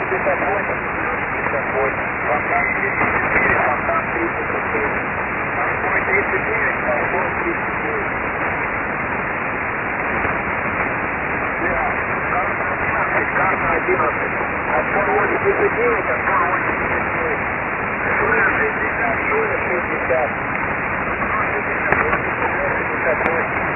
Отбор 89, отбор 89. Шуя 60, Шуя 60. 68.